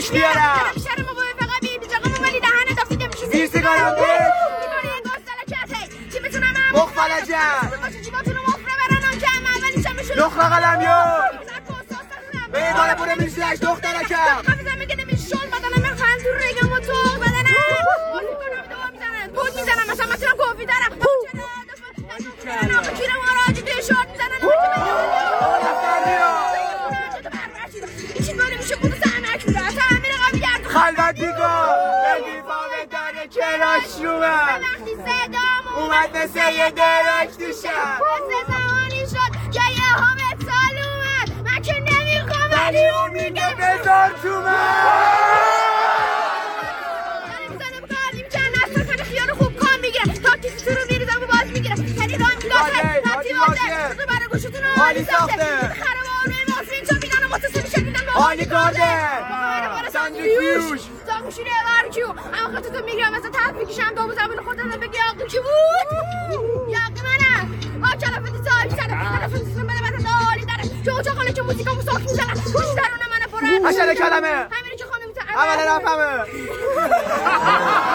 دوش بیارم شرم و فقط بی جاقم ولی دهنت دفتی که میشه زیر سیگارم بیش میکنی انگار سلکته چی میتونم مخفلجم جیباتونو مفره برنم که اولی شمشون نخلا قلم یار به داره بوده میرسیش دخترکم حافظم میگه نمیشه شل بدنم من خند تو ریگم و تو بدنم بازی کنم دو میزنن بود میزنم مثلا مثلا کوفی دارم چرا کیرم آراجی توی شورت میزنن چی باره میشه بود سمک میره تعمیر قبی گرد خلوت دیگاه بگی فاقه داره کراش رو من وقتی صدام اومد مثل یه درک تو شب مثل زمانی شد که یه همه سال اومد من که نمیخوام ولی اون میگه بذار تو من میزنم قلیم که نستر کنه خیال خوب کام میگیره تا کسی تو رو میریزم و باز میگیره کنی راه میگاته حتی واضح تو برای گوشتون رو حالی ساخته خراب آروی ماسرین چون میدن و متصلی شدیدن به حالی کارده ساندویچ زاگوشی رو بارکیو اما خطو تو میگیرم مثلا تحت میکشم دو زبون خوردن بگی آقا کی بود یاقی منم کلافتی صاحبی سرم کلافتی سرم بده بده دالی داره جو چه خاله که موزیکامو ساخت میزنم گوش درونه من پرم عشق کلمه همینی که خانم اول رفمه